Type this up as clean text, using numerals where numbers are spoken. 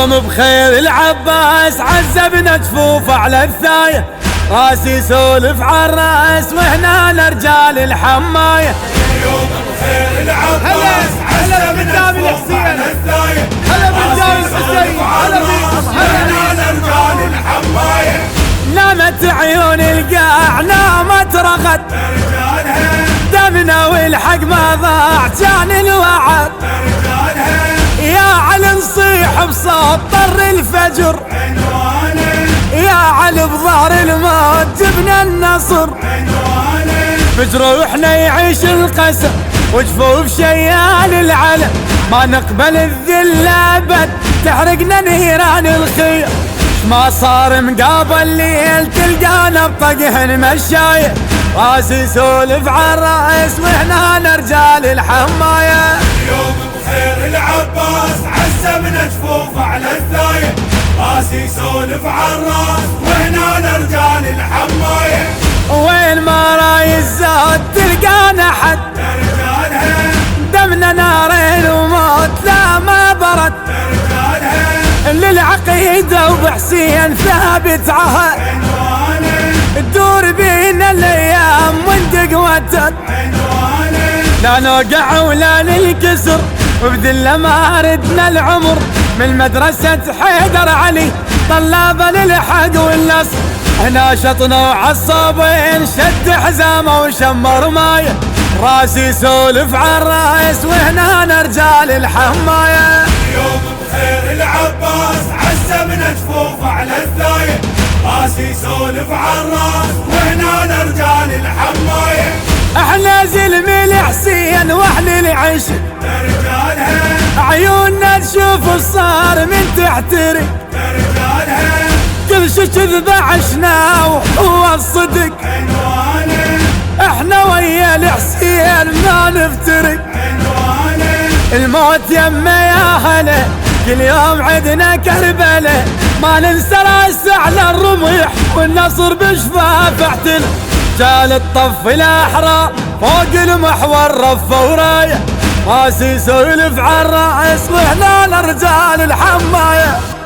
يوم بخير العباس عذبنا جفوف على الثاية، راسي سولف عالراس وهنا لرجال الحماية. يوم بخير العباس عذبنا جفوف على الثاية، هلا بالرجال الحسين، هلا وهنا لرجال الحماية. نامت عيون القاع نامت رغد دمنا والحق ما ضاع كان الوعد. يا علي نصيح بصوت طر الفجر، يا علي بظهر الموت جبنا النصر. بجروحنا يعيش القسم وجفوف شيال العلم، ما نقبل الذل ابد تحرقنا نيران الخير. ما صار مقابل ليل تلقانا بطقهن مشاية، راسي سولف عالراس وهنا رجال الحماية. يوم بخير العباس عزمنا جفوف على الثاية، راسي سولف عالراس وهنا رجال الحماية. وين ما راي الزاد تلقانا حد دمنا نارين وموت لا ما برد. للعقيدة وبحسين ثابت عهد، تدور بينا الايام وندق وتد. لا نوقع ولا ننكسر وبذله ما ردنا العمر، من مدرسة حيدر علي طلاب للحق والنصر. هنا شطنا وعصابين شد حزامه وشمر مايه، راسي سولف عالراس وهنا رجال الحماية. يوم بخير العباس عزمنا جفوف على الثاية، راسي سولف عالراس وهنا رجال الحماية. احنا زلم الحسين واحل العيش عيوننا تشوف الصار من تحترق. كل شي كذب عشنا وهو الصدق، احنا ويا الحسين ما نفترق. الموت يمه يا هلا كل يوم عدنا كربله، ما ننسى راس على الرميح والنصر بشفاف احتل. جال الطف الاحرار فوق المحور رفه ورايه، راسي سولف عالراس وهنا رجال الحمايه.